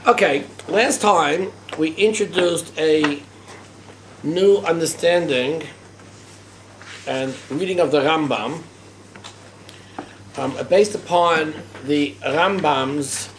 Okay, last time we introduced a new understanding and reading of the Rambam based upon the Rambam's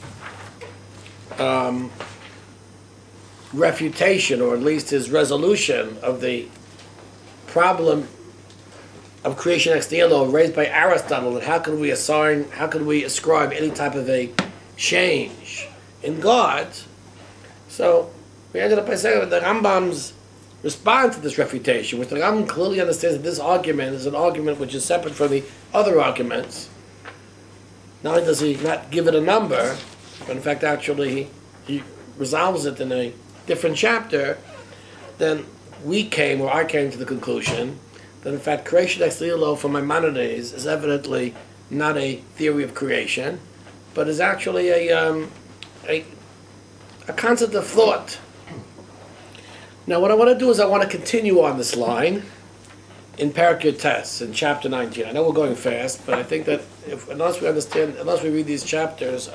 refutation, or at least his resolution of the problem of creation ex nihilo raised by Aristotle, and how can we ascribe any type of a change in God. So we ended up by saying that the Rambam's response to this refutation, which the Rambam clearly understands that this argument is an argument which is separate from the other arguments. Not only does he not give it a number, but in fact actually he resolves it in a different chapter. Then I came to the conclusion that in fact creation ex nihilo for Maimonides is evidently not a theory of creation, but is actually a concept of thought. Now what I want to do is I want to continue on this line in Perek Yutes in chapter 19. I know we're going fast, but I think that unless we read these chapters,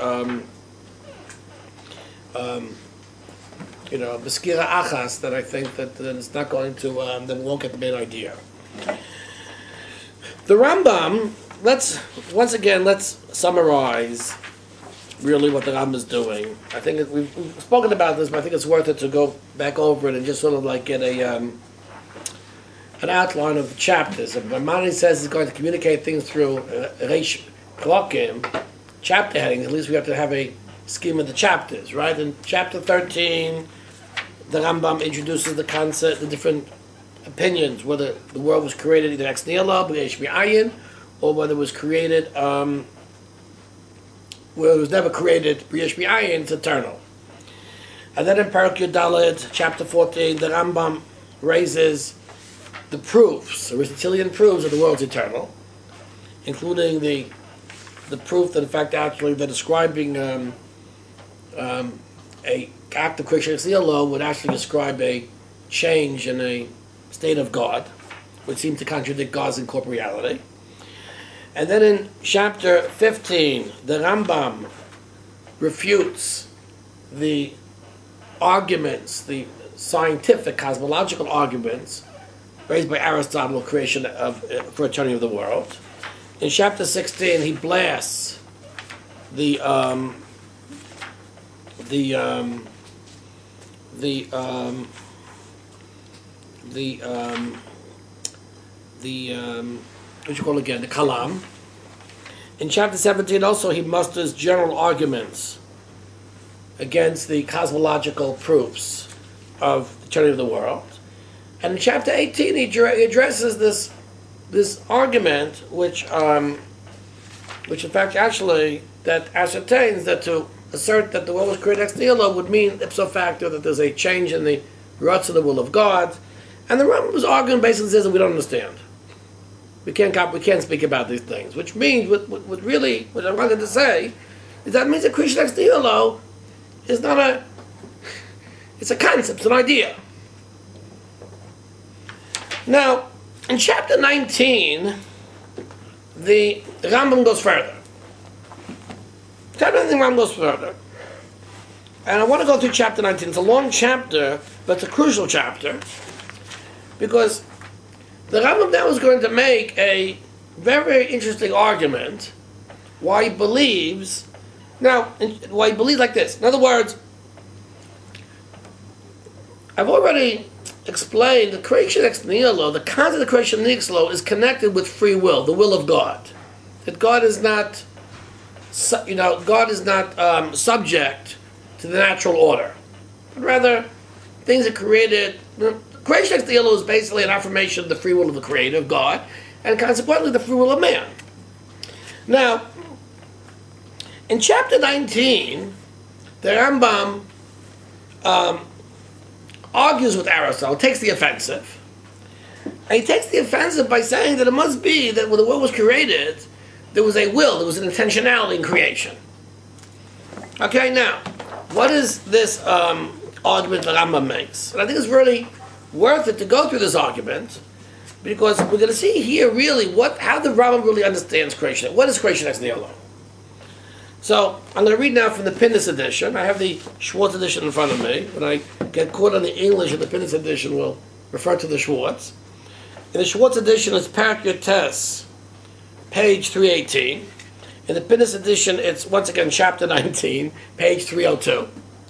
Beskira Achas, that I think that then it's not going to, then we won't get the main idea. The Rambam, let's summarize really what the Rambam is doing. I think we've spoken about this, but I think it's worth it to go back over it and just sort of like get an outline of the chapters. And Maimonides says he's going to communicate things through Reish Klokim, chapter headings. At least we have to have a scheme of the chapters, right? In chapter 13, the Rambam introduces the concept, the different opinions, whether the world was created either ex nihilo, b'yesh mi'ayin, or whether it was created, where it was never created, b'yesh mi'ayin, it's eternal. And then in Perek Yud chapter 14, the Rambam raises the proofs, Aristotelian proofs of the world's eternal, including the proof that in fact actually they're describing a act of creation ex nihilo would actually describe a change in a state of God, which seemed to contradict God's incorporeality. And then in chapter 15, the Rambam refutes the arguments, the scientific, cosmological arguments raised by Aristotle of creation for eternity of the world. In chapter 16, he blasts the Kalam. In chapter 17 also he musters general arguments against the cosmological proofs of the eternity of the world. And in chapter 18 he addresses this argument which in fact actually that ascertains that to assert that the world was created ex nihilo would mean ipso facto that there's a change in the roots of the will of God. And the Rambam's argument basically says that we don't understand. We can't speak about these things, which means what I wanted to say is that means that creation ex nihilo is not it's a concept, it's an idea. Now, in chapter 19, the Rambam goes further. Chapter 19, Rambam goes further. And I want to go through chapter 19. It's a long chapter, but it's a crucial chapter, because the Rambam now is going to make a very, very interesting argument why he believes like this. In other words, I've already explained the creation ex nihilo, the concept of creation ex nihilo is connected with free will, the will of God. That God is not, subject to the natural order, but rather things are created. Creation ex nihilo is basically an affirmation of the free will of the Creator, of God, and consequently the free will of man. Now, in chapter 19, the Rambam argues with Aristotle, takes the offensive, and he takes the offensive by saying that it must be that when the world was created, there was a will, there was an intentionality in creation. Okay, now, what is this argument that Rambam makes? And I think it's really worth it to go through this argument, because we're going to see here really how the Rambam really understands creation. What is creation ex nihilo? So I'm going to read now from the Pinnis edition. I have the Schwartz edition in front of me. When I get caught on the English of the Pinnis edition, we'll refer to the Schwartz. In the Schwartz edition, it's Parak Yotes, page 318. In the Pinnis edition, it's once again chapter 19, page 302.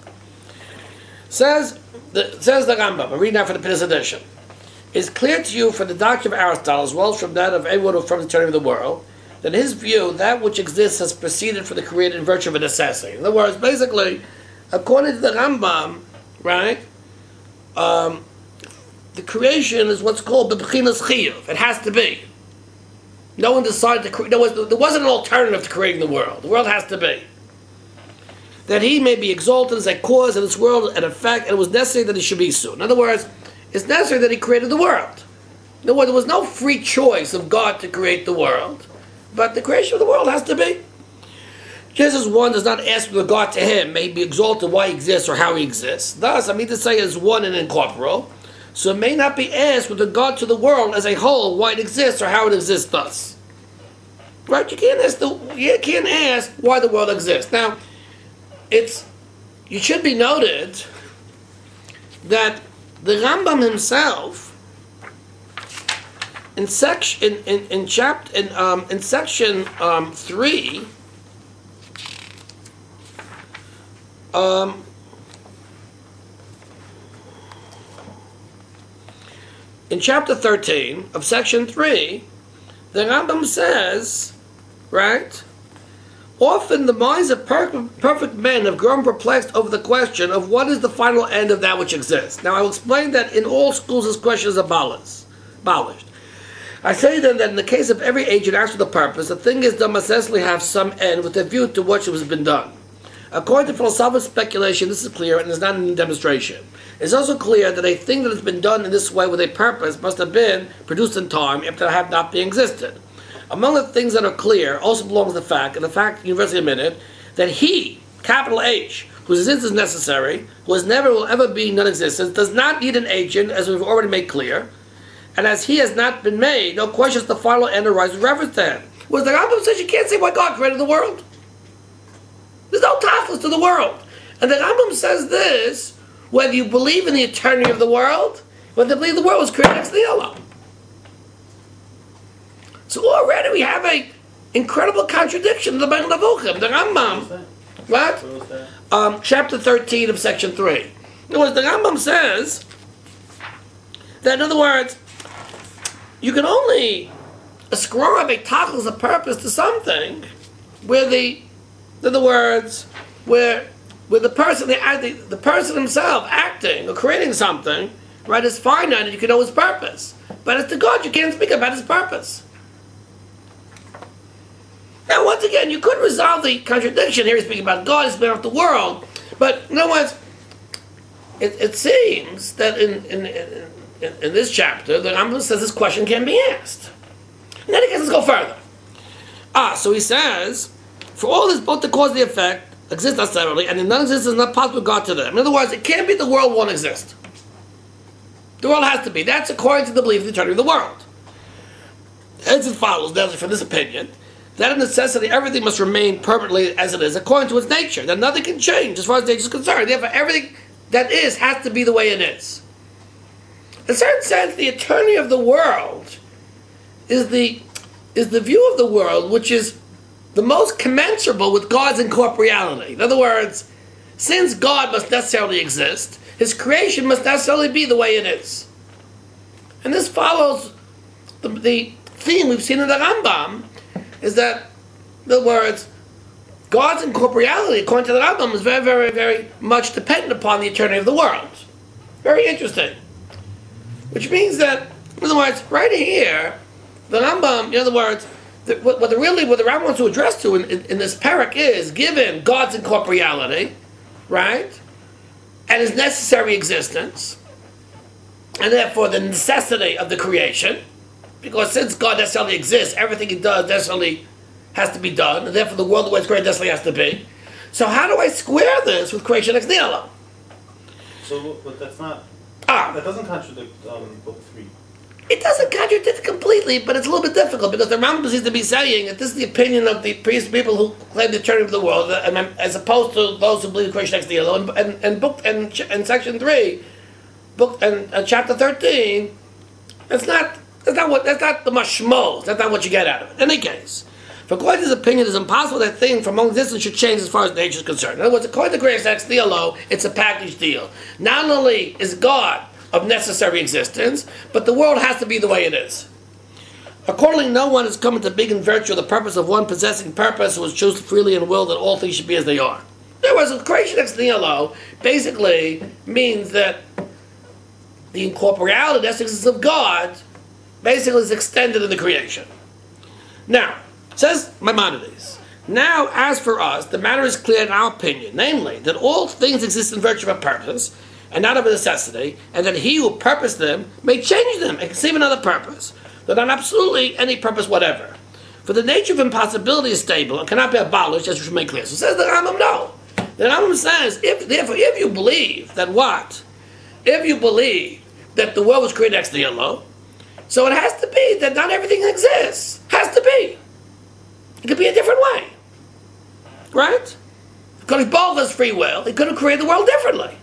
Says the Rambam, I'm reading now from the Pinnis edition. It's clear to you from the doctrine of Aristotle, as well as from that of everyone who affirms the eternity of the world, that in his view, that which exists has proceeded from the created in virtue of a necessity. In other words, basically, according to the Rambam, right, the creation is what's called b'bechinas chiyuv. It has to be. No one decided to create. There wasn't an alternative to creating the world. The world has to be. That he may be exalted as a cause in this world and effect, and it was necessary that he should be so. In other words, it's necessary that he created the world. In other words, there was no free choice of God to create the world, but the creation of the world has to be. Just as one does not ask with regard to him, may be exalted why he exists or how he exists. Thus, I mean to say, is one and incorporeal. So it may not be asked with regard to the world as a whole why it exists or how it exists thus. Right? You can't ask why the world exists. Now, it should be noted that the Rambam himself, in section 3, in chapter 13 of section 3, the Rambam says, right, often the minds of perfect men have grown perplexed over the question of what is the final end of that which exists. Now I will explain that in all schools this question is abolished. I say then that in the case of every age it acts with a purpose, the thing is done must necessarily have some end with a view to what has been done. According to philosophical speculation, this is clear and is not a demonstration. It's also clear that a thing that has been done in this way with a purpose must have been produced in time after have not been existed. Among the things that are clear also belongs the fact, and the fact universally admitted, that he, capital H, whose existence is necessary, who has never will ever be non-existent, does not need an agent, as we've already made clear, and as he has not been made, no questions the final end arises with reference to him. Whereas the Rambam says you can't say why God created the world. There's no tachlis to the world. And the Rambam says this, whether you believe in the eternity of the world, whether you believe the world was created ex nihilo. So already we have an incredible contradiction in the Beit Nevuchim. The Rambam, what? Chapter 13 of section 3. In other words, the Rambam says that, in other words, you can only ascribe a tachlis, a purpose to something where in other words, where the person himself acting or creating something, right, is finite and you can know his purpose. But as to God, you can't speak about his purpose. Now, once again, you could resolve the contradiction. Here he's speaking about God, he's speaking about the world. But, in other words, it seems that in this chapter, the Rambam says this question can be asked. And then he let's go further. So he says, for all this, both the cause and the effect exist necessarily, and the non-existence is not possible with God to them. In other words, it can't be the world won't exist. The world has to be. That's according to the belief of the eternity of the world. As it follows, therefore, from this opinion, that of necessity everything must remain permanently as it is, according to its nature. That nothing can change as far as nature is concerned. Therefore, everything that is has to be the way it is. In a certain sense, the eternity of the world is the view of the world which is the most commensurable with God's incorporeality. In other words, since God must necessarily exist, his creation must necessarily be the way it is. And this follows the theme we've seen in the Rambam, is that, in other words, God's incorporeality, according to the Rambam, is very, very, very much dependent upon the eternity of the world. Very interesting. Which means that, in other words, right here, the Rambam, in other words, what the Rambam wants to address to in this parak is, given God's incorporeality, right, and his necessary existence, and therefore the necessity of the creation, because since God necessarily exists, everything he does necessarily has to be done, and therefore the world the way it's created necessarily has to be. So how do I square this with creation ex nihilo? So, but that's not... that doesn't contradict book 3. It doesn't contradict completely, but it's a little bit difficult because the Rambam seems to be saying that this is the opinion of the previous people who claim the eternity of the world, as opposed to those who believe the creation ex nihilo. And section 3, book and chapter 13, that's not the mashmos. That's not what you get out of it. In any case, for according to his opinion, it's impossible that thing from long distance should change as far as nature is concerned. In other words, according to creation ex nihilo, it's a package deal. Not only is God of necessary existence, but the world has to be the way it is. Accordingly, no one is coming to being in virtue of the purpose of one possessing purpose who has chosen freely and will that all things should be as they are. In other words, creation ex nihilo basically means that the incorporeality, the essence of God, basically is extended in the creation. Now, says Maimonides, now as for us, the matter is clear in our opinion, namely, that all things exist in virtue of a purpose, and not of a necessity, and that he who purposed them may change them and conceive another purpose, though not absolutely any purpose whatever. For the nature of impossibility is stable and cannot be abolished, as we should make clear. So says the Rambam, no. The Rambam says, if you believe that what? If you believe that the world was created ex nihilo, so it has to be that not everything exists. Has to be. It could be a different way. Right? Because both has free will, he could have created the world differently.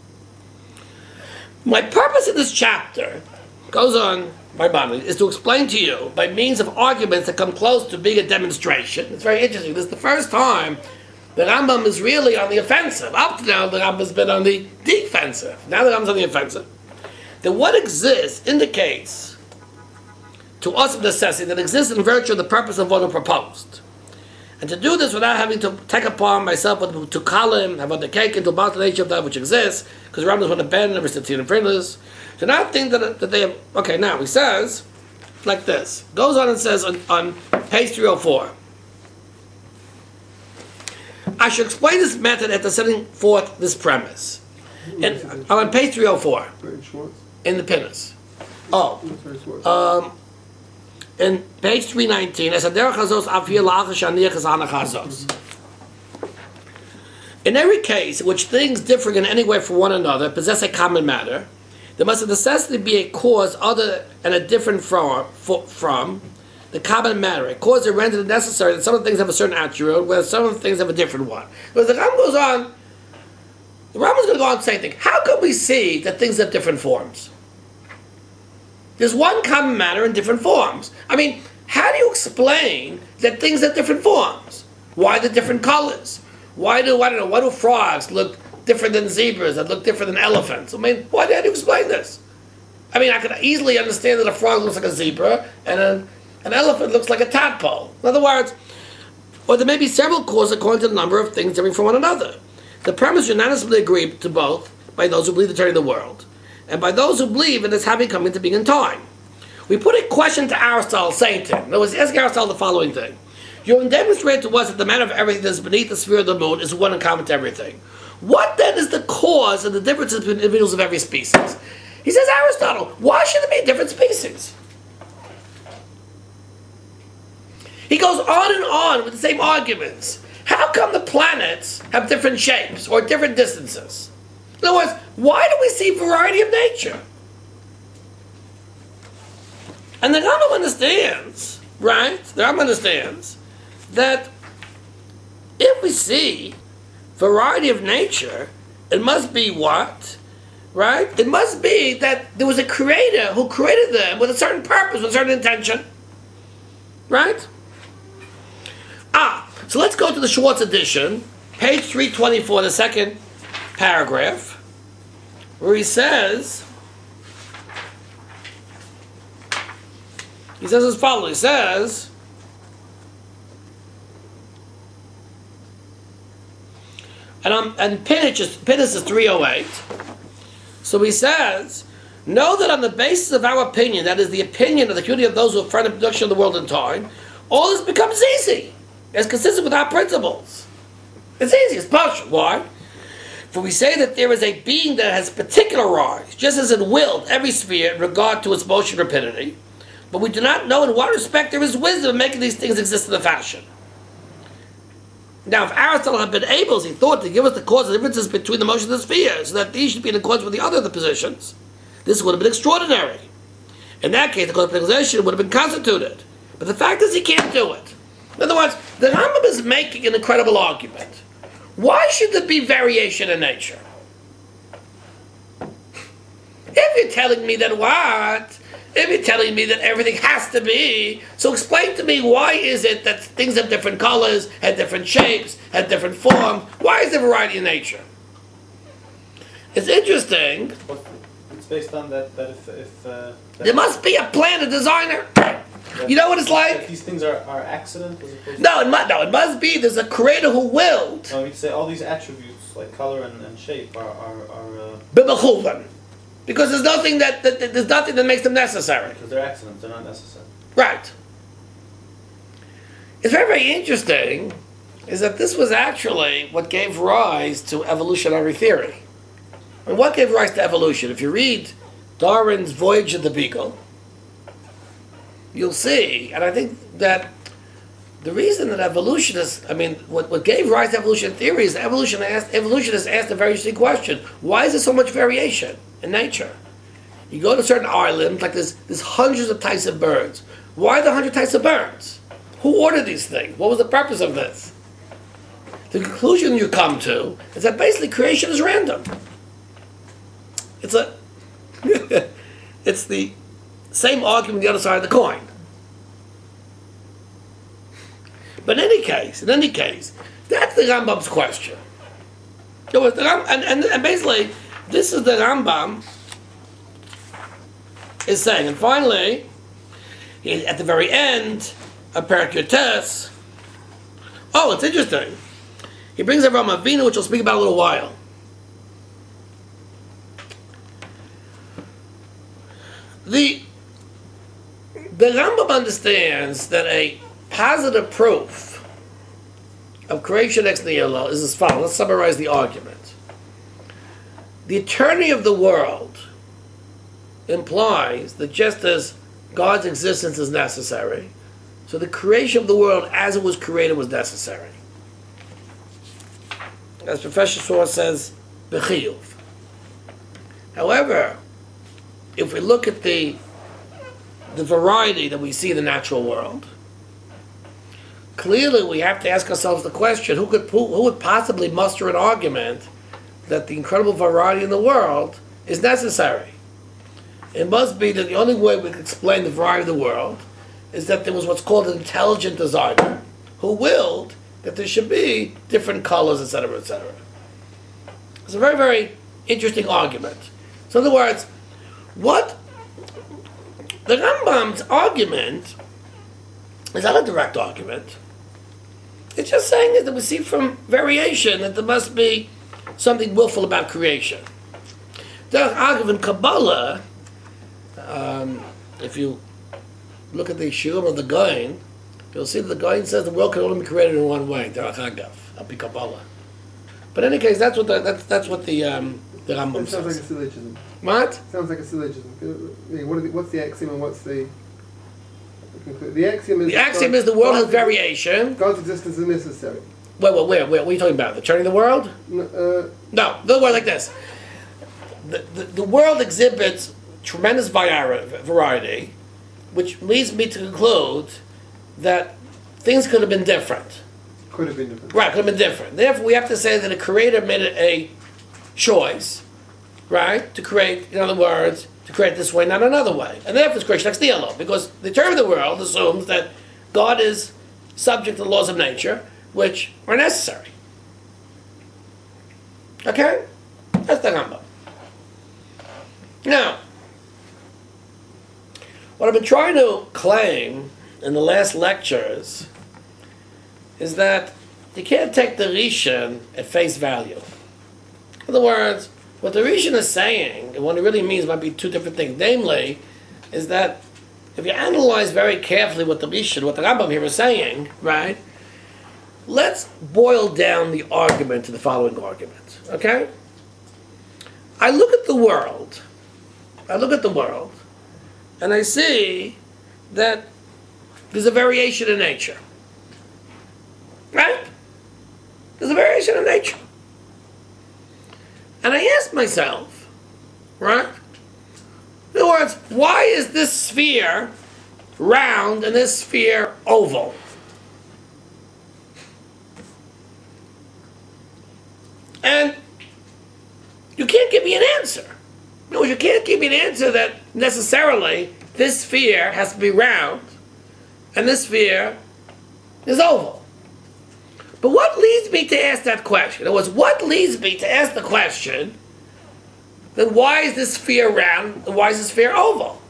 My purpose in this chapter, goes on my body, is to explain to you, by means of arguments that come close to being a demonstration. It's very interesting. This is the first time the Rambam is really on the offensive. Up to now, the Rambam has been on the defensive. Now the Rambam's on the offensive. That what exists indicates to us of necessity that exists in virtue of the purpose of what who proposed. And to do this without having to take upon myself to call him, have undertaken to about the nature of that which exists, because the Rambam would abandon every Sittin and friendless. So now think that they have. Okay, now he says like this. Goes on and says on page 304. I should explain this method after setting forth this premise. And on page 304 in the Pinnas. In page 319, in every case in which things differing in any way from one another possess a common matter, there must of necessity be a cause other and a different from the common matter. A cause that renders it necessary that some of the things have a certain attribute, whereas some of the things have a different one. Because the Rambam goes on, the Rambam is going to go on saying, how can we see that things have different forms? There's one common matter in different forms. I mean, how do you explain that things have different forms? Why the different colors? Why do frogs look different than zebras that look different than elephants? I mean, how do you explain this? I mean, I could easily understand that a frog looks like a zebra and an elephant looks like a tadpole. In other words, or there may be several causes according to the number of things differing from one another. The premise is unanimously agreed to both by those who believe the eternity of the world, and by those who believe in its having come into being in time. We put a question to Aristotle, saying to him, in other words, asking Aristotle the following thing. You have demonstrated to us that the matter of everything that is beneath the sphere of the moon is one in common to everything. What then is the cause of the differences between individuals of every species? He says, Aristotle, why should there be different species? He goes on and on with the same arguments. How come the planets have different shapes or different distances? In other words, why do we see variety of nature? And the Rambam understands, right? The Rambam understands that if we see variety of nature, it must be what? Right? It must be that there was a creator who created them with a certain purpose, with a certain intention. Right? So let's go to the Schwartz edition, page 324, the second paragraph, where he says as follows. He says, and Pinnas is 308. So he says, know that on the basis of our opinion, that is the opinion of the community of those who affirm the production of the world in time, all this becomes easy. It's consistent with our principles. It's easy, it's partial. Why? For we say that there is a being that has particularized, just as it willed every sphere in regard to its motion rapidity, but we do not know in what respect there is wisdom in making these things exist in the fashion. Now, if Aristotle had been able, as he thought, to give us the cause of differences between the motion of the spheres, so that these should be in accordance with the other positions, this would have been extraordinary. In that case, the conceptualization would have been constituted. But the fact is he can't do it. In other words, the Rambam is making an incredible argument. Why should there be variation in nature? If you're telling me that what? If you're telling me that everything has to be, so explain to me why is it that things have different colors, have different shapes, have different forms? Why is there variety in nature? It's interesting. It's based on that there must be a plan, a designer. You know what it's like? These things are accident as opposed No, it must be there's a creator who willed. No, we'd say all these attributes like color and shape are B'mechuvan. Because there's nothing that makes them necessary. because they're accidents, they're not necessary. Right. It's very, very interesting is that this was actually what gave rise to evolutionary theory. And what gave rise to evolution? If you read Darwin's Voyage of the Beagle, you'll see, and I think that the reason that what gave rise to evolution theory is that evolutionists asked a very interesting question. Why is there so much variation in nature? You go to certain islands, like there's hundreds of types of birds. Why the 100 types of birds? Who ordered these things? What was the purpose of this? The conclusion you come to is that basically creation is random. It's the same argument on the other side of the coin. But in any case, that's the Rambam's question. And basically, this is the Rambam is saying. And finally, at the very end of Perek Yutes, it's interesting. He brings up Avraham Avinu, which we'll speak about in a little while. The Rambam understands that a positive proof of creation ex nihilo is as follows. Let's summarize the argument. The eternity of the world implies that just as God's existence is necessary, so the creation of the world as it was created was necessary. As Professor Shor says, b'chiyuv. However, if we look at the variety that we see in the natural world, clearly we have to ask ourselves the question, who would possibly muster an argument that the incredible variety in the world is necessary? It must be that the only way we can explain the variety of the world is that there was what's called an intelligent designer who willed that there should be different colors, etc., etc. It's a very, very interesting argument. So in other words, what the Rambam's argument is not a direct argument. It's just saying that we see from variation that there must be something willful about creation. The argument in Kabbalah, if you look at the Shiur of the Gaon, you'll see that the Gaon says the world can only be created in one way. Derech Hagav, al pi Kabbalah. But in any case, that's what the Rambam says. Sounds like a syllogism. What? Sounds like a syllogism. What's the axiom and what's the conclusion? The axiom is the world has variation. God's existence is necessary. Where? What are you talking about? The turning of the world? No, the world like this. The world exhibits tremendous variety, which leads me to conclude that things could have been different. Could have been different. Right, could have been different. Therefore, we have to say that a creator made a choice, right, to create, in other words, to create this way, not another way. And therefore, it's creation ex nihilo, because the term of the world assumes that God is subject to the laws of nature, which are necessary. Okay? That's the Rambam. Now, what I've been trying to claim in the last lectures is that you can't take the Rishon at face value. In other words, what the Rishon is saying, and what it really means might be two different things. Namely, is that if you analyze very carefully what the Rambam here is saying, right, let's boil down the argument to the following argument, okay? I look at the world, and I see that there's a variation in nature. Right? There's a variation in nature. And I ask myself, right? other words, why is this sphere round and this sphere oval? And you can't give me an answer. No, you can't give me an answer that necessarily this sphere has to be round and this sphere is oval. But what leads me to ask that question? In other words, what leads me to ask the question, then why is this sphere round and why is this sphere oval?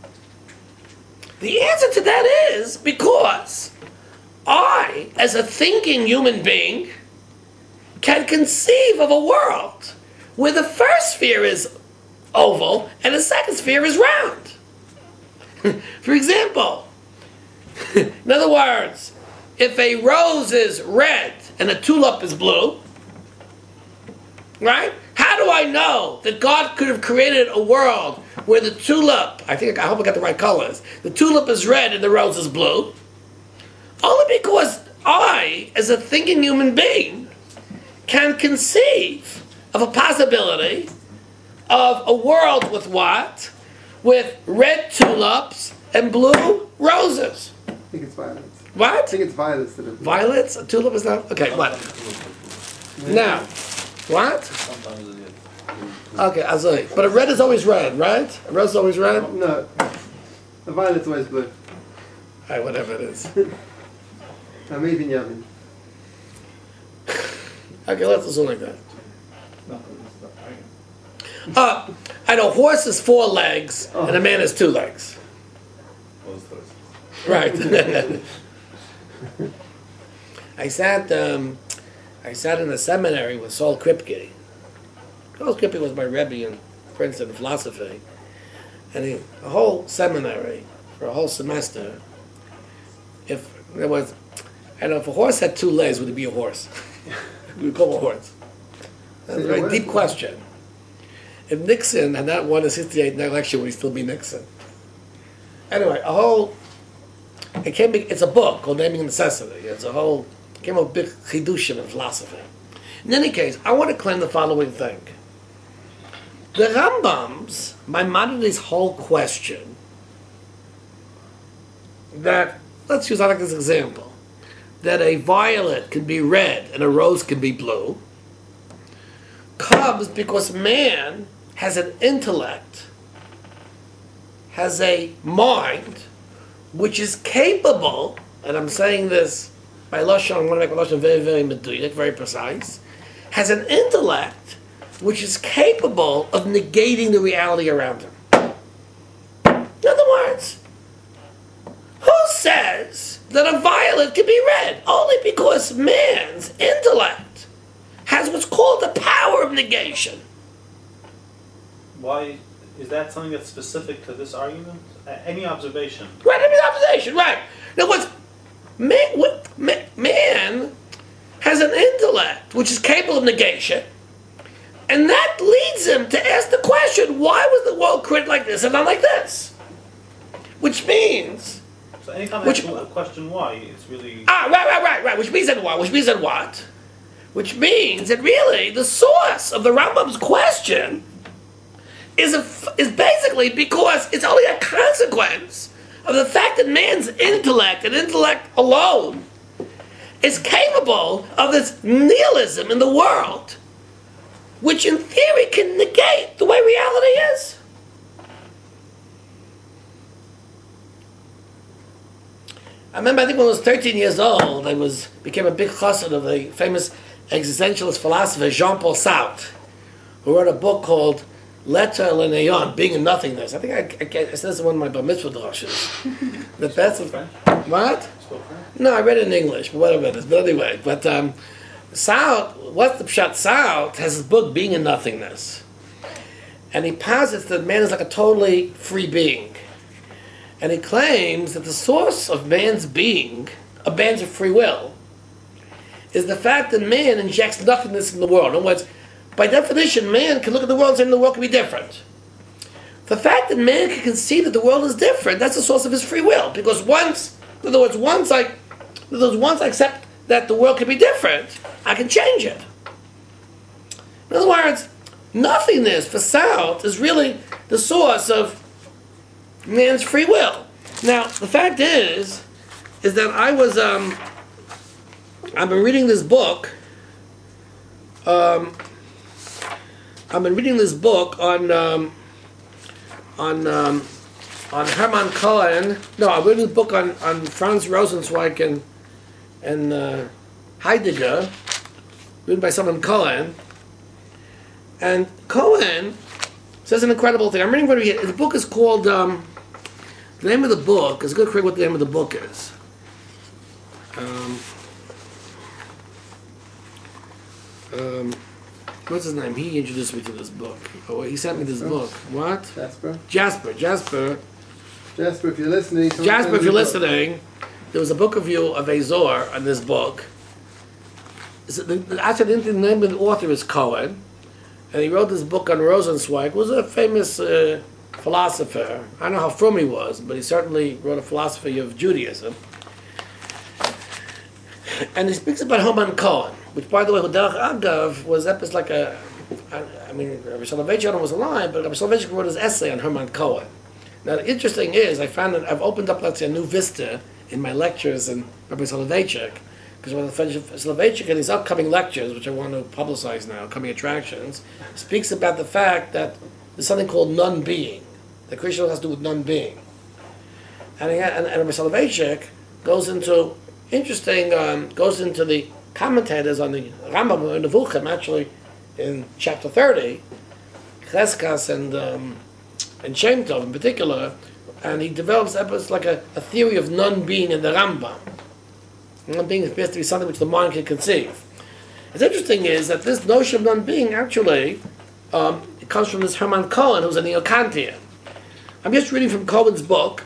The answer to that is because I, as a thinking human being, can conceive of a world where the first sphere is oval and the second sphere is round. For example, in other words, if a rose is red and a tulip is blue, right? How do I know that God could have created a world where the tulip, I hope I got the right colors, the tulip is red and the rose is blue? Only because I, as a thinking human being, can conceive of a possibility of a world with what? With red tulips and blue roses. I think it's violets. What? I think it's violets that are blue. Violets? A tulip is not? Okay, what? Now, what? Sometimes it is. Okay, Azoi. But a red is always red, right? A red is always red? No, the violet's always blue. Alright, whatever it is. I'm even Yavin. Okay, let's assume like that. No, it's not. I know horse has 4 legs and a man has 2 legs. Both first. Right. I sat in a seminary with Saul Kripke. Saul Kripke was my Rebbe in Princeton in philosophy. And a whole seminary for a whole semester, if there was, I don't know, if a horse had 2 legs, would it be a horse? We would call it a horse. That's a very deep question. If Nixon had not won the 68 election, would he still be Nixon? Anyway, it's a book called Naming Necessity. It came up big chidushim in philosophy. In any case, I want to claim the following thing. The Rambam's, Maimonides' whole question, that, let's use that like this example, that a violet can be red and a rose can be blue, comes because man has an intellect, has a mind, which is capable, and I'm saying this by Lashon, I'm going to make my Lashon very, very meduyak, very precise, has an intellect which is capable of negating the reality around him. In other words, who says that a violet can be red? Only because man's intellect has what's called the power of negation. Why is that something that's specific to this argument? Any observation? Right, any observation, right. In other words, man has an intellect which is capable of negation, and that leads him to ask the question, why was the world created like this and not like this? Which means... So anytime I ask a question why, it's really... Right. Which means that what? Which means that what? Which means that really the source of the Rambam's question is basically because it's only a consequence of the fact that man's intellect, and intellect alone, is capable of this nihilism in the world, which in theory can negate the way reality is. I remember, I think when I was 13 years old, I became a big chassid of the famous existentialist philosopher Jean-Paul Sartre, who wrote a book called Letter L'Neyon, Being in Nothingness. I think I said this in one of my bar mitzvah drushes. The best of what? No, I read it in English, but whatever it is. But anyway, Sartre, what's the pshat? Sartre has his book Being in Nothingness, and he posits that man is like a totally free being, and he claims that the source of man's being, of man's free will, is the fact that man injects nothingness in the world. In other words, by definition, man can look at the world and say the world can be different. The fact that man can conceive that the world is different, that's the source of his free will. Because once I accept that the world can be different, I can change it. In other words, nothingness for Sartre is really the source of man's free will. Now, the fact is that I've been reading this book. I've been reading this book on Hermann Cohen. No, I'm reading this book on Franz Rosenzweig and Heidegger, written by someone Cohen. And Cohen says an incredible thing. I'm reading what the book is called. The name of the book is going to create what the name of the book is. What's his name? He introduced me to this book. Oh, he sent me this book. What? Jasper, if you're listening. Jasper, if you're listening, there was a book review of Azor on this book. Actually, the name of the author is Cohen, and he wrote this book on Rosenzweig, who was a famous philosopher. I don't know how frum he was, but he certainly wrote a philosophy of Judaism. And he speaks about Hermann Cohen, which, by the way, Derech Agav was like a. I mean, Rabbi Soloveitchik was alive, but Rabbi Soloveitchik wrote his essay on Hermann Cohen. Now, the interesting is, I found that I've opened up, let's say, a new vista in my lectures in Rabbi Soloveitchik, because when Soloveitchik in his upcoming lectures, which I want to publicize now, coming attractions, speaks about the fact that there's something called non-being. The Krishna has to do with non-being. And Rabbi Soloveitchik goes into the commentators on the Rambam and the Nevuchim, actually in chapter 30, Cheskas and Shem Tov in particular, and he develops like a theory of non-being in the Rambam. Non-being appears to be something which the mind can conceive. What's interesting is that this notion of non-being actually it comes from this Hermann Cohen, who's a neo-Kantian. I'm just reading from Cohen's book.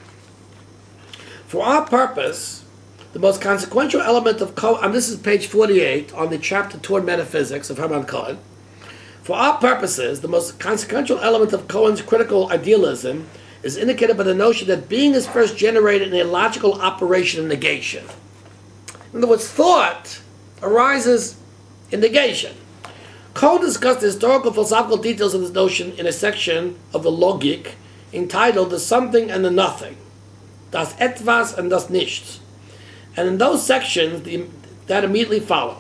For our purpose, the most consequential element of Cohen, and this is page 48 on the chapter toward metaphysics of Hermann Cohen. For our purposes, the most consequential element of Cohen's critical idealism is indicated by the notion that being is first generated in a logical operation of negation. In other words, thought arises in negation. Cohen discussed the historical philosophical details of this notion in a section of the Logik entitled The Something and the Nothing, Das Etwas and das Nichts. And in those sections that immediately follow.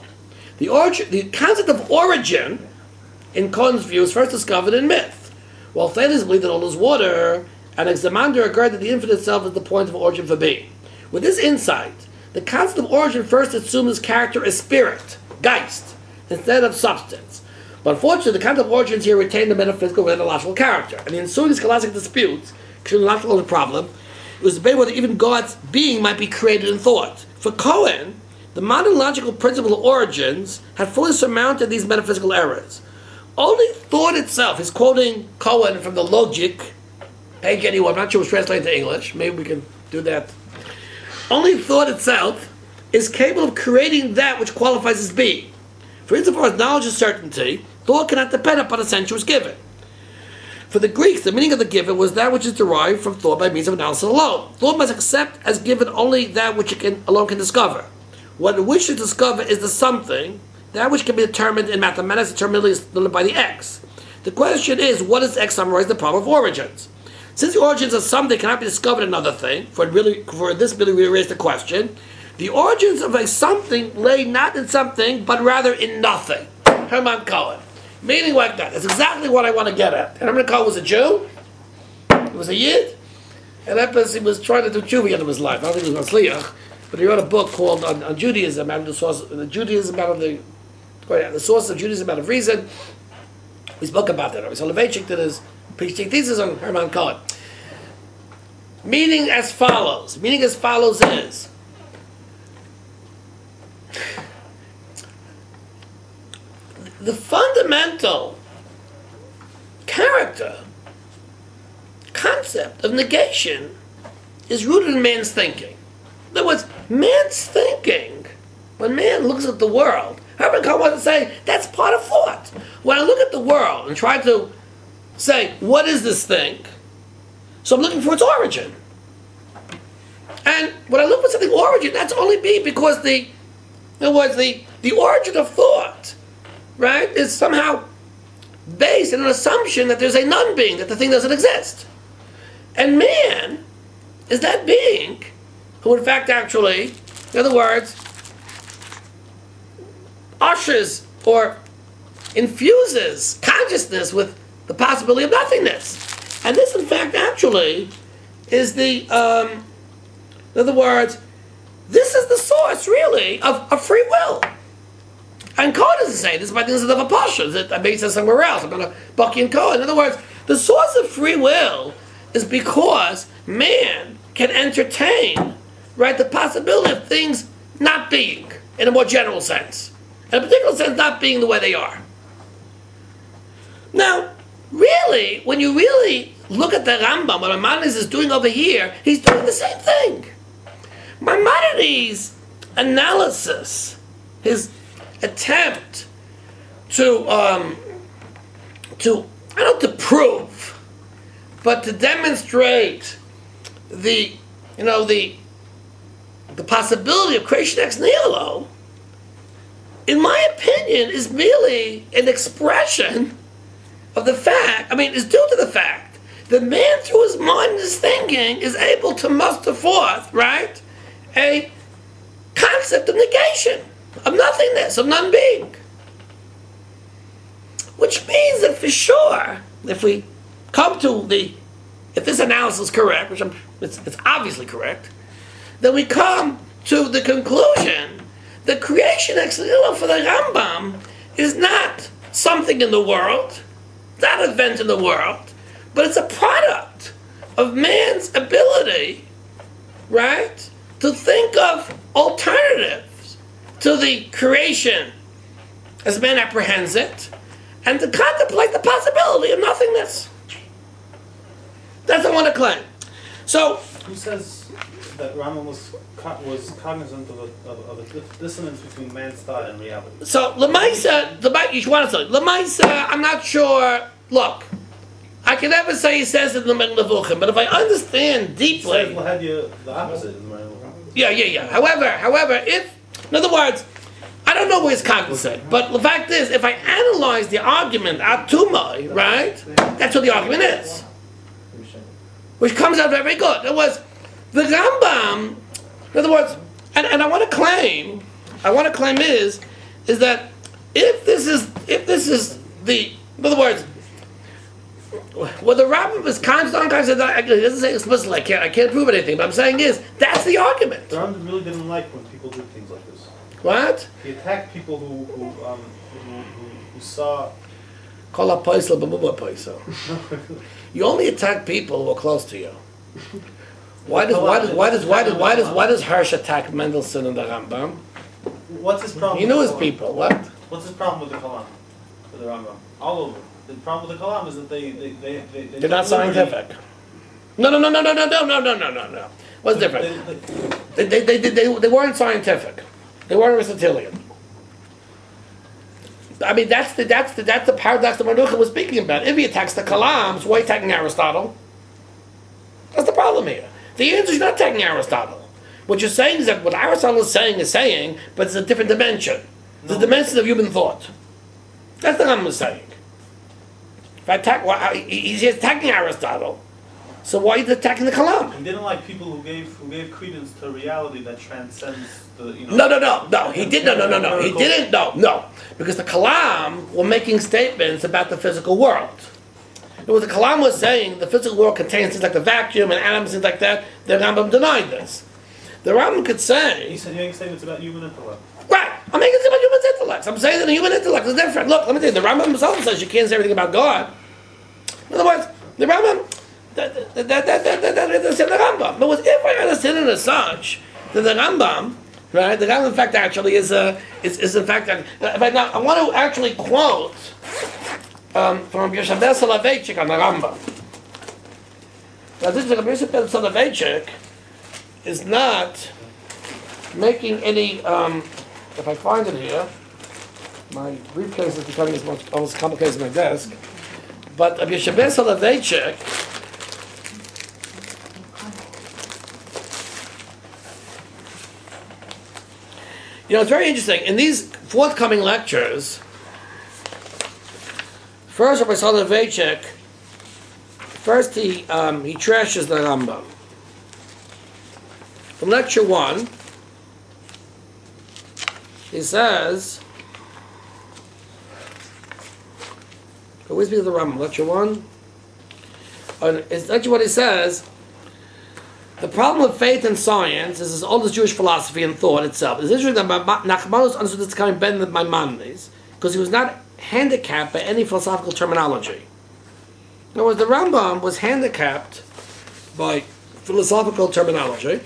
The concept of origin, in Cohen's view, is first discovered in myth, while Thales believed that all is water, and Anaximander agreed that the infinite itself is the point of origin for being. With this insight, the concept of origin first assumes its character as spirit, Geist, instead of substance. But unfortunately, the concept of origins here retained the metaphysical and the logical character. And the ensuing scholastic disputes, concerning the logical problem, it was debated whether even God's being might be created in thought. For Cohen, the modern logical principle of origins had fully surmounted these metaphysical errors. Only thought itself, he's quoting Cohen from the Logik, page 81, I'm not sure it was translated to English, maybe we can do that. Only thought itself is capable of creating that which qualifies as being. For insofar as knowledge is certainty, thought cannot depend upon a sensuous given. For the Greeks, the meaning of the given was that which is derived from thought by means of analysis alone. Thought must accept as given only that which it alone can discover. What it wishes to discover is the something, that which can be determined in mathematics determinedly is delivered by the X. The question is, what does X summarize the problem of origins? Since the origins of something cannot be discovered in another thing, for this really raised the question, the origins of a something lay not in something, but rather in nothing. Hermann Cohen. Meaning like that. That's exactly what I want to get at. Hermann Cohen was a Jew. He was a Yid. And he was trying to do tshuva in his life. I don't think he was a Masliach. But he wrote a book called on Judaism, and the source of Judaism out of the source of Judaism out of reason. He spoke about that. So Soloveitchik did his PhD thesis on Hermann Cohen. Meaning as follows. Meaning as follows is, the fundamental character, concept of negation is rooted in man's thinking. In other words, man's thinking, when man looks at the world, Hermann Cohen wants to say, that's part of thought. When I look at the world and try to say, what is this thing? So I'm looking for its origin. And when I look for something origin, that's only because in other words, the origin of thought, right, is somehow based on an assumption that there's a non-being, that the thing doesn't exist. And man is that being who, in fact, actually, in other words, ushers or infuses consciousness with the possibility of nothingness. And this, in fact, actually is the, in other words, this is the source, really, of free will. And Cohen doesn't say this by the instance of a pasha that I may say somewhere else. I'm going to Bucky and Cohen. In other words, the source of free will is because man can entertain, right, the possibility of things not being, in a more general sense. In a particular sense, not being the way they are. Now, really, when you really look at the Rambam, what Maimonides is doing over here, he's doing the same thing. Maimonides' analysis, his attempt to not to prove, but to demonstrate the possibility of creation ex nihilo, in my opinion, is merely an expression of the fact, is due to the fact that man through his mind and his thinking is able to muster forth, right, a concept of negation, of nothingness, of non-being. Which means that for sure, if we come to if this analysis is correct, which it's obviously correct, then we come to the conclusion that creation ex nihilo for the Rambam is not something in the world, not an event in the world, but it's a product of man's ability, right, to think of alternatives to the creation as man apprehends it, and to contemplate the possibility of nothingness. That's what I want to claim. So, who says that Rambam was cognizant of the dissonance between man's thought and reality? So Lemaisa, I'm not sure. Look, I can never say he says it in the Megnevuchim, but if I understand deeply, He said the opposite in the Megnevuchim. yeah. However, in other words, I don't know where he's cognizant, but the fact is, if I analyze the argument atumai, right, that's what the argument is, which comes out very good. In other words, the Rambam, in other words, and I want to claim is that if this is the, in other words, well, the Rambam is conscious, unconscious. He doesn't say explicitly. I can't prove anything. But I'm saying is that's the argument. The Rambam really didn't like when people did things like this. What? He attacked people who saw. Call up Paisel, b'mubah Paisel. You only attack people who are close to you. Why does Hirsch attack Mendelssohn and the Rambam? What's his problem? He knew with his the people. What? What's his problem with the Kalam? With the Rambam? All over. The problem with the Kalam is that They're not scientific. No. What's different? They weren't scientific. They weren't Aristotelian. That's the paradox that Manucha was speaking about. If he attacks the Kalams, why attacking Aristotle? That's the problem here. The answer is not attacking Aristotle. What you're saying is that what Aristotle is saying, but it's a different dimension. It's a dimension of human thought. That's what I'm saying. He's attacking Aristotle. So why is he attacking the Kalam? He didn't like people who gave credence to a reality that transcends the. No. He didn't. No. Because the Kalam were making statements about the physical world. What the Kalam was saying, the physical world contains things like the vacuum and atoms, things like that. The Rambam denied this. The Rambam could say. He said making statements about human intellect. Right. I'm making statements about human intellect. I'm saying that the human intellect is different. Look, let me tell you, the Rambam himself says you can't say everything about God. In other words, the Rambam. That's the Rambam. But if I understand it as such, that the Rambam, right? The Rambam, in fact, actually is in fact. Now, I want to actually quote from Yeshaber Soloveitchik on the Rambam. Now, this Yeshaber Soloveitchik is not making any. If I find it here, my briefcase is becoming almost complicated as my desk. But Yeshaber Soloveitchik. It's very interesting. In these forthcoming lectures, first Rabbi Soloveitchik First, he trashes the Rambam. From lecture 1, he says, where's the Rambam? Lecture 1? It's actually what he says. The problem of faith and science is as old as Jewish philosophy and thought itself. It's interesting that Nachmanides understood this coming better than Maimonides because he was not handicapped by any philosophical terminology. In other words, the Rambam was handicapped by philosophical terminology.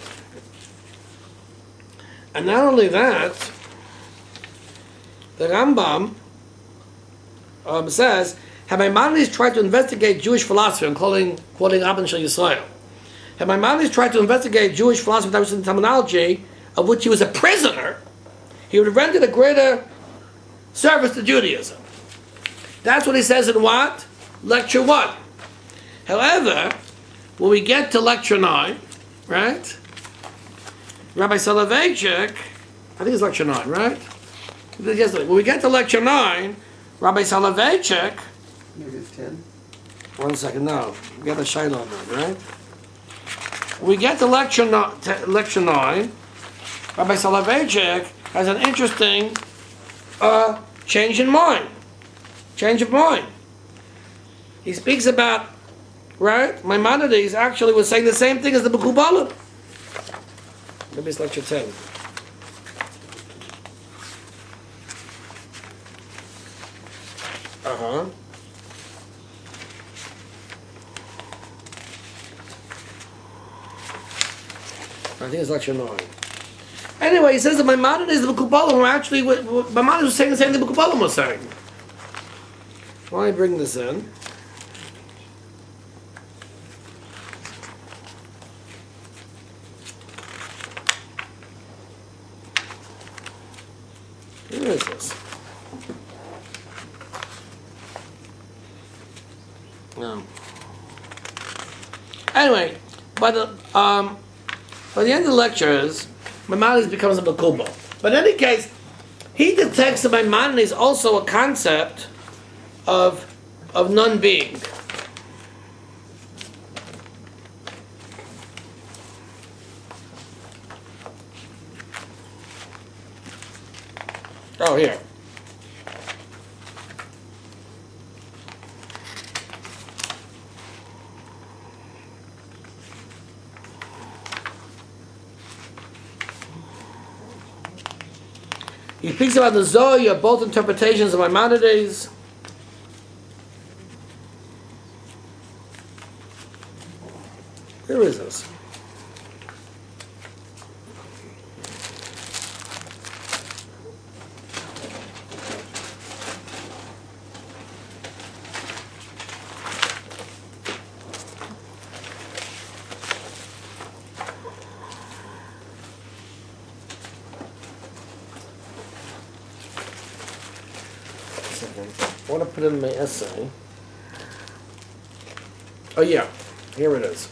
And not only that, the Rambam says, had Maimonides tried to investigate Jewish philosophy, I'm quoting Rabban Shel Yisrael, had Maimonides tried to investigate Jewish philosophy that was in terminology of which he was a prisoner, he would have rendered a greater service to Judaism. That's what he says in what? Lecture 1. However, when we get to lecture 9, right? Rabbi Soloveitchik, I think it's lecture 9, right? When we get to lecture 9, Rabbi Soloveitchik, Maybe it's 10. one second, no, we got the shine on that, right? When we get to lecture 9, Rabbi Soloveitchik has an interesting change of mind. He speaks about, right, Maimonides actually was saying the same thing as the Mekubalim. Maybe it's lecture 10. I think it's lecture 9. Anyway, he says that Maimonides and the Mekubalim were actually, Maimonides was saying the same thing the Mekubalim was saying. Why I bring this in? Where is this? No. Anyway, by the end of the lectures, Maimonides becomes a Mekubal. But in any case, he detects that Maimonides also a concept of non-being. Oh, here. He speaks about the Zohar, both interpretations of Maimonides. Where is this? I want to put in my essay. Oh yeah, here it is.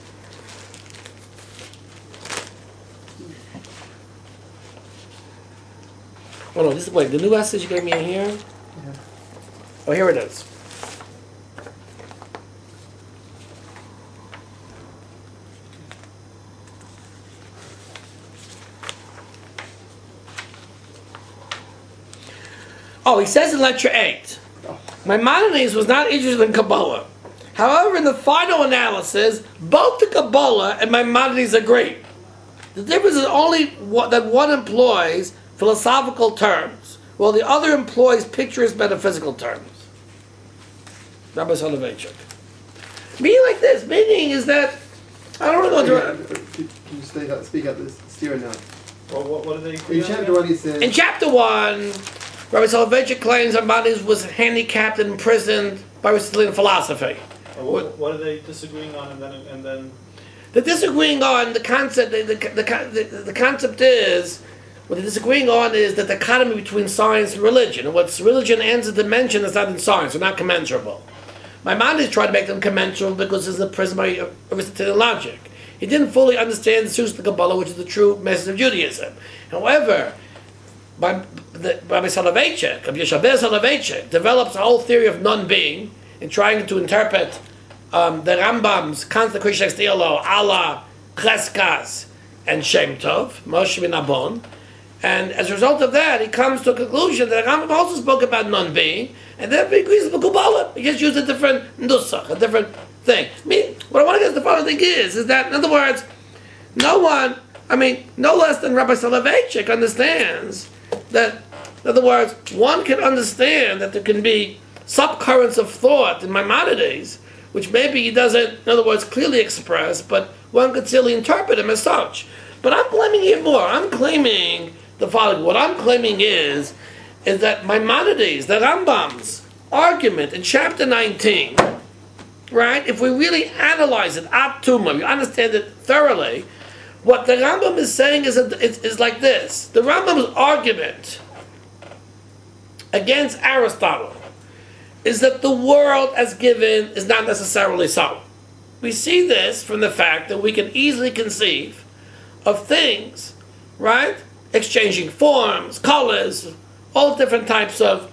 Oh no, this is, wait, the new essay you gave me in here? Yeah. Oh, here it is. Oh, he says in lecture 8, Maimonides was not interested in Kabbalah. However, in the final analysis, both the Kabbalah and Maimonides agree. The difference is only that one employs philosophical terms, while the other employs picturesque metaphysical terms. Rabbi Soloveitchik. Meaning like this, meaning is that, I don't want to go Can you speak up this steering now? Well, what did they agree In on chapter again? 1 he says... In chapter 1, Rabbi Soloveitchik claims that Maimonides was handicapped and imprisoned by Aristotelian philosophy. What are they disagreeing on, and then They're disagreeing on the concept. The concept is, what they're disagreeing on is the dichotomy between science and religion. And what's religion ends a dimension that's not in science, or not commensurable. Maimonides tried to make them commensurable because it's a prism by Aristotelian logic. He didn't fully understand the source of the Kabbalah, which is the true message of Judaism. However, Rabbi Soloveitchik, Rabbi Yeshaber Soloveitchik, develops a whole theory of non-being in trying to interpret the Rambam's consecration ex nihilo, Allah, Cheskas, and Shem Tov, Moshe ben Abon. And as a result of that, he comes to a conclusion that the Rambam also spoke about non-being, and therefore he agrees with Kabbalah. He just used a different nusach, a different thing. I mean, what I want to get to the following thing is that, in other words, no less than Rabbi Soloveitchik understands that, in other words, one can understand that there can be subcurrents of thought in Maimonides, which maybe he doesn't, in other words, clearly express, but one could still interpret him as such. But I'm claiming even more. I'm claiming the following. What I'm claiming is that Maimonides, the Rambam's argument in chapter 19, right, if we really analyze it ad tuma, we understand it thoroughly, what the Rambam is saying is like this. The Rambam's argument against Aristotle is that the world as given is not necessarily so. We see this from the fact that we can easily conceive of things, right, exchanging forms, colors, all different types of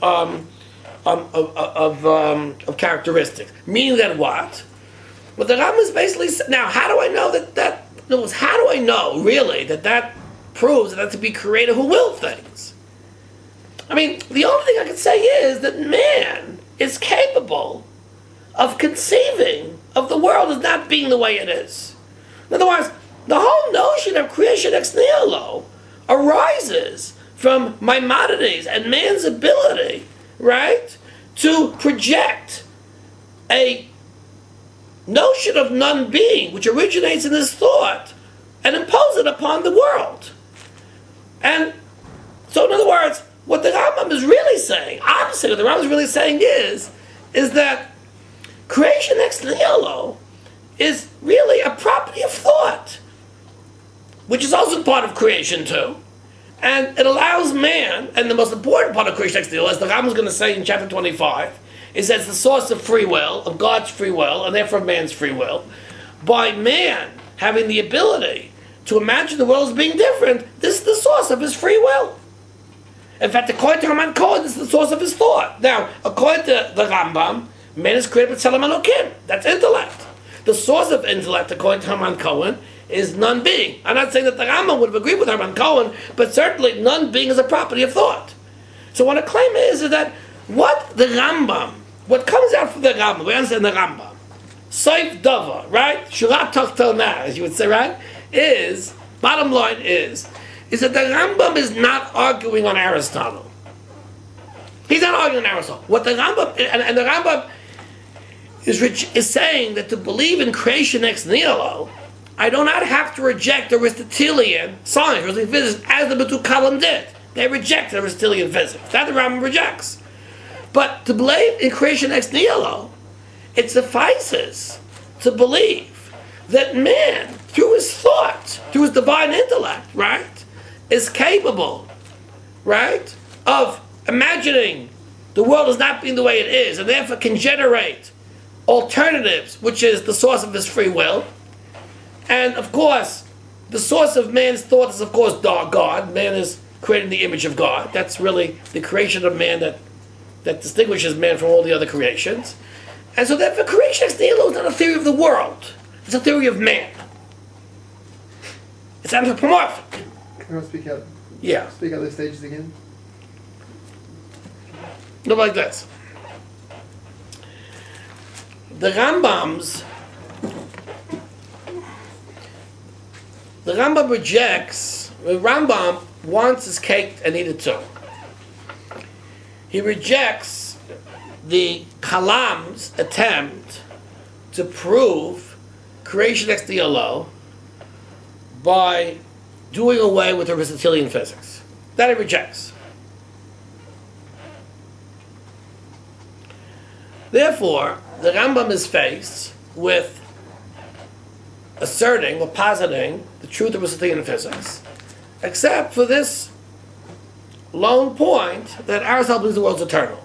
characteristics. Meaning that what? Well, the Rambam is basically now. How do I know that? How do I know really that proves that to be creator who will things? I mean, the only thing I can say is that man is capable of conceiving of the world as not being the way it is. In other words, the whole notion of creation ex nihilo arises from Maimonides and man's ability, right, to project a notion of non-being, which originates in his thought, and impose it upon the world. And so, in other words, what the Rambam is really saying, obviously what the Rambam is really saying is that creation ex nihilo is really a property of thought, which is also part of creation too. And it allows man, and the most important part of creation ex nihilo, as the Rambam is going to say in chapter 25, is that it's the source of free will, of God's free will, and therefore man's free will. By man having the ability to imagine the world as being different, this is the source of his free will. In fact, according to Haman Cohen, this is the source of his thought. Now, according to the Rambam, man is created with Tzelem Elokim. That's intellect. The source of intellect, according to Haman Cohen, is non-being. I'm not saying that the Rambam would have agreed with Haman Cohen, but certainly non-being is a property of thought. So what I claim is that what comes out from the Rambam, we understand the Rambam, Seif Dava, right? Shurat Tochtona, as you would say, right? Bottom line is that the Rambam is not arguing on Aristotle. He's not arguing on Aristotle. What the Rambam, and the Rambam is saying that to believe in creation ex nihilo, I do not have to reject Aristotelian science, Aristotelian physics, as the Batu Kalam did. They rejected Aristotelian physics. That the Rambam rejects. But to believe in creation ex nihilo, it suffices to believe that man, through his thought, through his divine intellect, right, is capable, right, of imagining the world as not being the way it is, and therefore can generate alternatives, which is the source of his free will. And of course, the source of man's thought is, of course, God. Man is created in the image of God. That's really the creation of man that distinguishes man from all the other creations. And so therefore, creation ex nihilo is not a theory of the world. It's a theory of man. It's anthropomorphic. Can I speak out? Yeah. Speak out those stages again. Look like this. The Rambam rejects. The Rambam wants his cake and eat it too. He rejects the Kalam's attempt to prove creation ex nihilo by doing away with Aristotelian physics. That he rejects. Therefore, the Rambam is faced with asserting or positing the truth of Aristotelian physics, except for this lone point that Aristotle believes the world's eternal.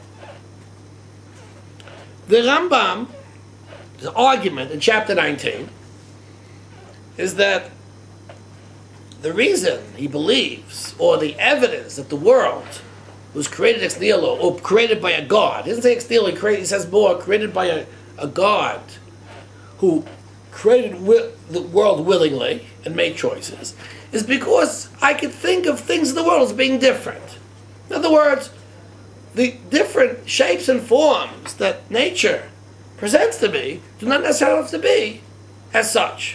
The Rambam's argument in chapter 19 is that the reason he believes, or the evidence that the world was created ex nihilo, or created by a god, he doesn't say ex nihilo, he says more, created by a god, who created the world willingly and made choices, is because I could think of things in the world as being different. In other words, the different shapes and forms that nature presents to me do not necessarily have to be as such.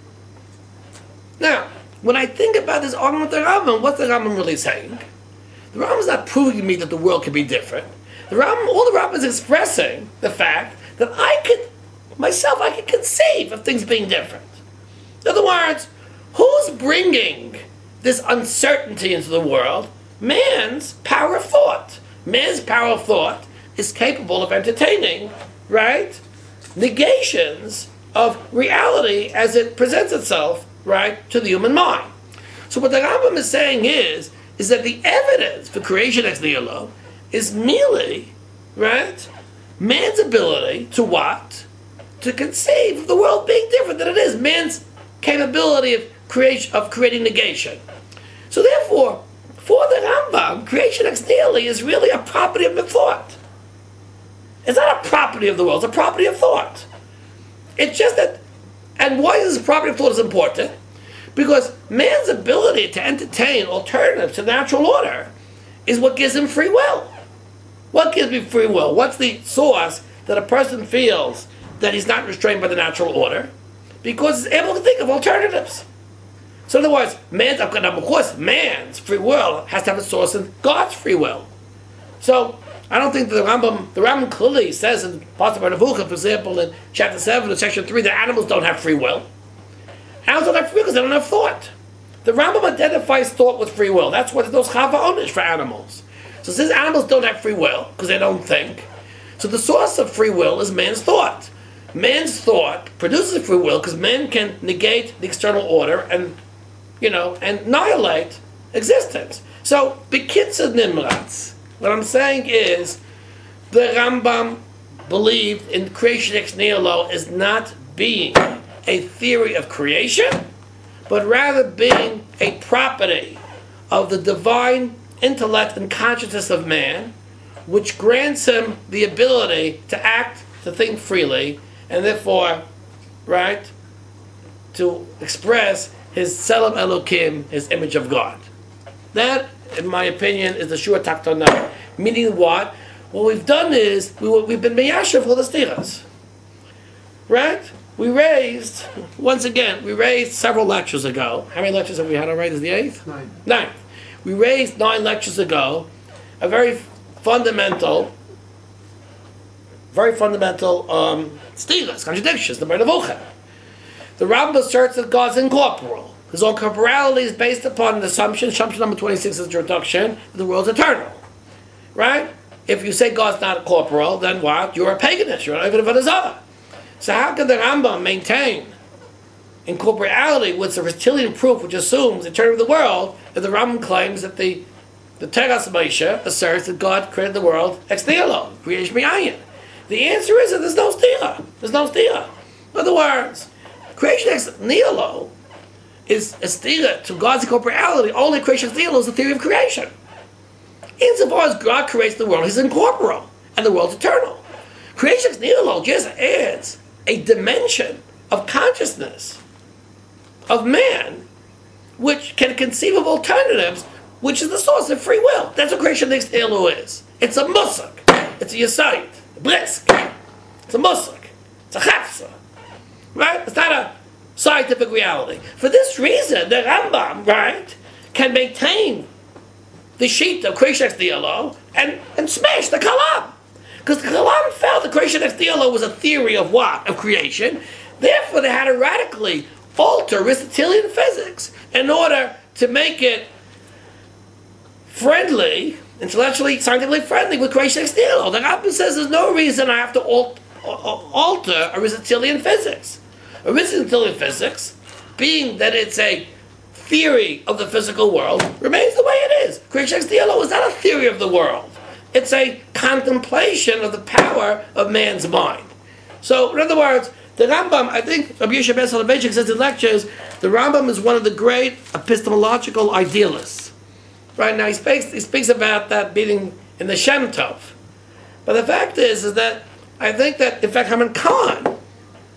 Now, when I think about this argument with the Rambam, what's the Rambam really saying? The Rambam is not proving to me that the world can be different. All the Rambam is expressing the fact that I could conceive of things being different. In other words, who's bringing this uncertainty into the world? Man's power of thought. Man's power of thought is capable of entertaining, right, negations of reality as it presents itself, right, to the human mind. So what the Rambam is saying is that the evidence for creation ex nihilo is merely, right, man's ability to what? To conceive of the world being different than it is. Man's capability of creating negation. So therefore, for the Rambam, creation ex nihilo is really a property of the thought. It's not a property of the world, it's a property of thought. It's just that, and why is this property of thought is important? Because man's ability to entertain alternatives to natural order is what gives him free will. What gives me free will? What's the source that a person feels that he's not restrained by the natural order? Because he's able to think of alternatives. So in other words, of course, man's free will has to have a source in God's free will. So I don't think that the Rambam clearly says in parts of our Nevuchah, for example, in chapter 7 or section 3, that animals don't have free will. Animals don't have free will because they don't have thought. The Rambam identifies thought with free will. That's what those chava onish for animals. So since animals don't have free will because they don't think, so the source of free will is man's thought. Man's thought produces free will because man can negate the external order and annihilate existence. So Bekitza Nimratz, what I'm saying is the Rambam believed in creation ex nihilo as not being a theory of creation, but rather being a property of the divine intellect and consciousness of man, which grants him the ability to act, to think freely, and therefore, right, to express his Tselem Elokim, his image of God. That, in my opinion, is the Shura Tachtona. Meaning what? What we've done is, we've been meyashav for the stiras. Right? We raised several lectures ago. How many lectures have we had already? This is the 8th? 9th. We raised 9 lectures ago a very fundamental stiras, contradictions, the Nevuchah. The Rambam asserts that God's incorporeal. His own corporality is based upon an assumption number 26 is the introduction, that the world's eternal. Right? If you say God's not corporeal, then what? You're a paganist. You're an Ovid of Anazara. So how can the Rambam maintain incorporeality with the Aristotelian proof, which assumes the eternity of the world, if the Rambam claims that the Teras Moshe asserts that God created the world ex nihilo, creation b'ayin? The answer is that there's no stira. There's no stira. In other words, creation ex nihilo is a stira to God's incorporeality. Only creation ex nihilo is the theory of creation. Insofar as God creates the world, He's incorporeal, and the world's eternal. Creation ex nihilo just adds a dimension of consciousness of man, which can conceive of alternatives, which is the source of free will. That's what creation ex nihilo is. It's a musuk. It's a yesayit, a brisk. It's a musuk. It's a chafsa. Right? It's not a scientific reality. For this reason, the Rambam, right, can maintain the sheet of creation ex nihilo and smash the kalam. Because the kalam felt the creation ex nihilo was a theory of what? Of creation. Therefore, they had to radically alter Aristotelian physics in order to make it friendly, intellectually, scientifically friendly with creation ex nihilo. The Rambam says there's no reason I have to alter Aristotelian physics. Aristotelian physics, being that it's a theory of the physical world, remains the way it is. Creation ex nihilo is not a theory of the world. It's a contemplation of the power of man's mind. So, in other words, the Rambam, I think Rabbi Yoshe Ben Soloveitchik says in lectures, the Rambam is one of the great epistemological idealists. Right now, he speaks about that being in the Shem Tov. But the fact is that I think that, in fact, Haman Khan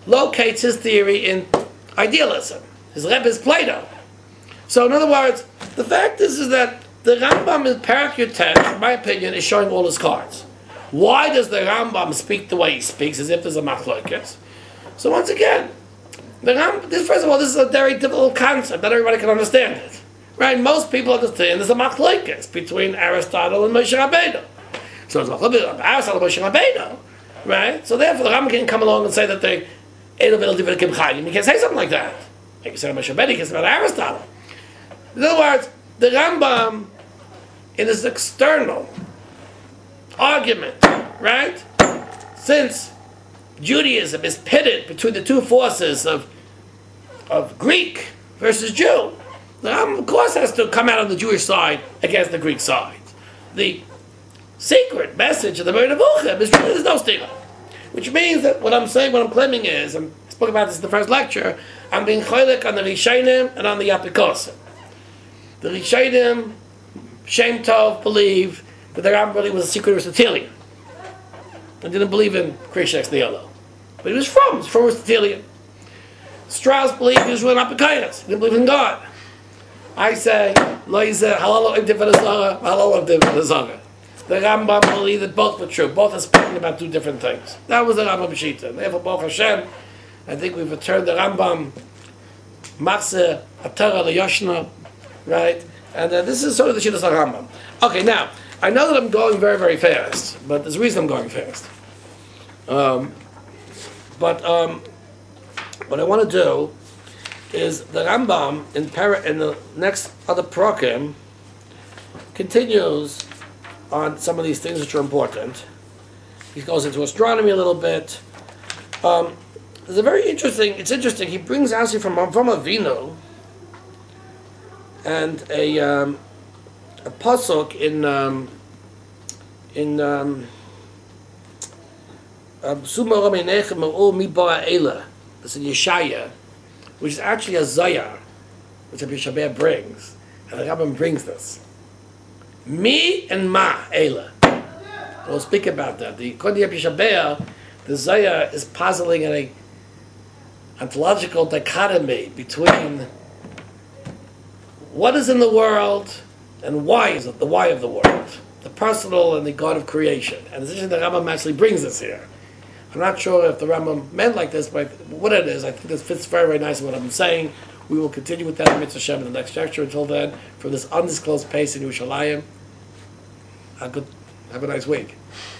locates his theory in idealism. His Rebbe is Plato. So in other words, the fact is that the Rambam in Parak Yutet, in my opinion, is showing all his cards. Why does the Rambam speak the way he speaks, as if there's a machlokes? So once again, first of all, this is a very difficult concept, not everybody can understand it. Right? Most people understand there's a machlokes between Aristotle and Moshe Rabbeinu. So it's a machlokes of Aristotle and Moshe Rabbeinu. Right? So therefore the Rambam can come along and say that they you can't say something like that. Like you said Moshe Rabbeinu, you can say about Aristotle. In other words, the Rambam, in his external argument, right? Since Judaism is pitted between the two forces of Greek versus Jew, the Rambam, of course, has to come out on the Jewish side against the Greek side. The secret message of the Moreh Nevuchim is there's no stigma. Which means that what I'm saying, what I'm claiming is, and I spoke about this in the first lecture, I'm being chaylik on the Rishonim and on the Apikosim. The Rishonim, Shem Tov, believe that the Rambam really was a secret Aristotelian and didn't believe in creation ex nihilo. But he was from Aristotelian. Strauss believed he was really an Apikonis. He didn't believe in God. I say, halal of the Rambam believed that both were true. Both are speaking about two different things. That was the Rambam Shita. Therefore, Baruch Hashem, I think we've returned the Rambam Matzeh Atara LeYoshna, right? And this is sort of the Shittas of Rambam. Okay, now, I know that I'm going very, very fast, but there's a reason I'm going fast. What I want to do is the Rambam in the next other program continues on some of these things which are important. He goes into astronomy a little bit. There's a very interesting. It's interesting. He brings actually from Avinu and a pasuk in it's in Yeshaya, which is actually a Zayar, which Rabbi Shabbat brings, and the Rambam brings this. Mi and Ma Eila. We'll speak about that. According to Rabbi Shabbat, the Zayar is puzzling in a ontological dichotomy between what is in the world and why is it, the why of the world, the personal and the God of creation. And it's interesting that Rambam actually brings this here. I'm not sure if the Rambam meant like this, but what it is, I think this fits very, very nicely with what I'm saying. We will continue with that in Mitzvah Shem in the next lecture. Until then, from this undisclosed place in Yerushalayim, have a nice week.